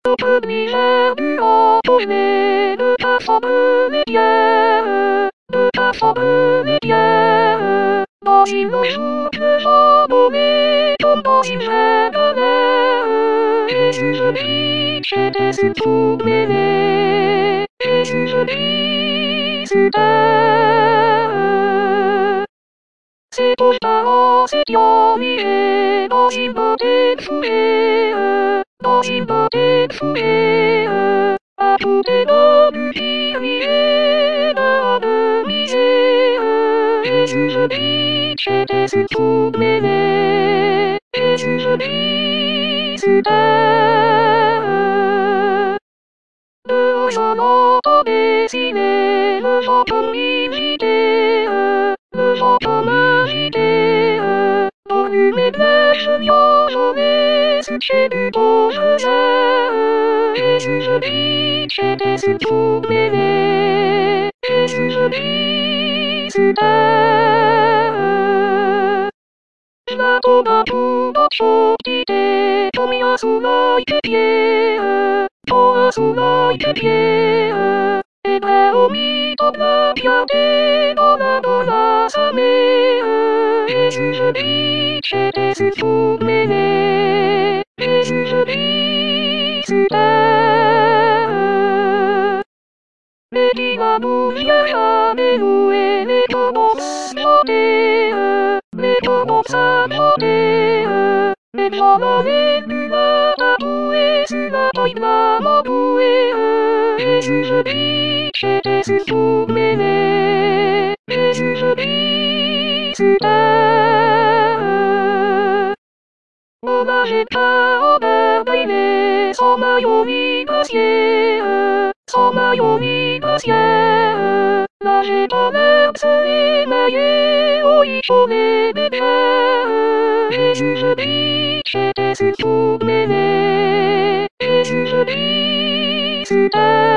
D'autres misères du entonné, de ta sombre pierre, de ta sombre pierre. Dans une joute abandonnée, comme dans une veine de l'air, Jésus-Christ, j'étais une sous-mêlée, Jésus-Christ, sur terre. Ses beaux parents s'étaient ennuyés dans une beauté foulée, dans une beauté foulée, à tout est de prier, de miser, Jésus-Christ, j'étais une sous-mêlée, Jésus-Christ, sur terre. De j'en entendais dessiner, le vent comme m'imiter, le vent comme m'agiter, dans une neige jaunée, sur chez du beau jeu, Jésus-Christ, j'étais une sous-mêlée, Jésus-Christ, sur terre. Je la tombe à tout dans chaud idée, comme il y a sous l'œil des pieds, sous l'œil des pieds, et près au mythe de la piété, dans la samée, Jésus-Christ, j'étais une sous-mêlée, Jésus-Christ, sur terre. Les divans viennent jamais louer, les commences chanter, les commences à chanter, les gens dans les nuls à tabouer, sur la toile de la mambouée, Jésus-Christ, j'étais une sous-mêlée, Jésus-Christ, sur terre. On n'achète pas en merveillé, sans maillot ni brassier, sans maillot ni brassière, nager dans l'herbe seul émaillé, au chaud des bières, Jésus-Christ, j'étais une sous-mêlée, Jésus-Christ, sur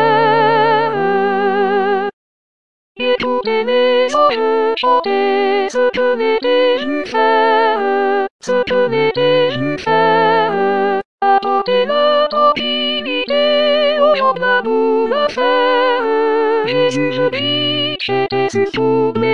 terre. Écoutez les anges chanter ce que l'été j'eus faire, ce que l'été j'eus faire, apporter la tranquillité aux gens de la boule à faire, Jésus-Christ, j'étais une sous-mêlée.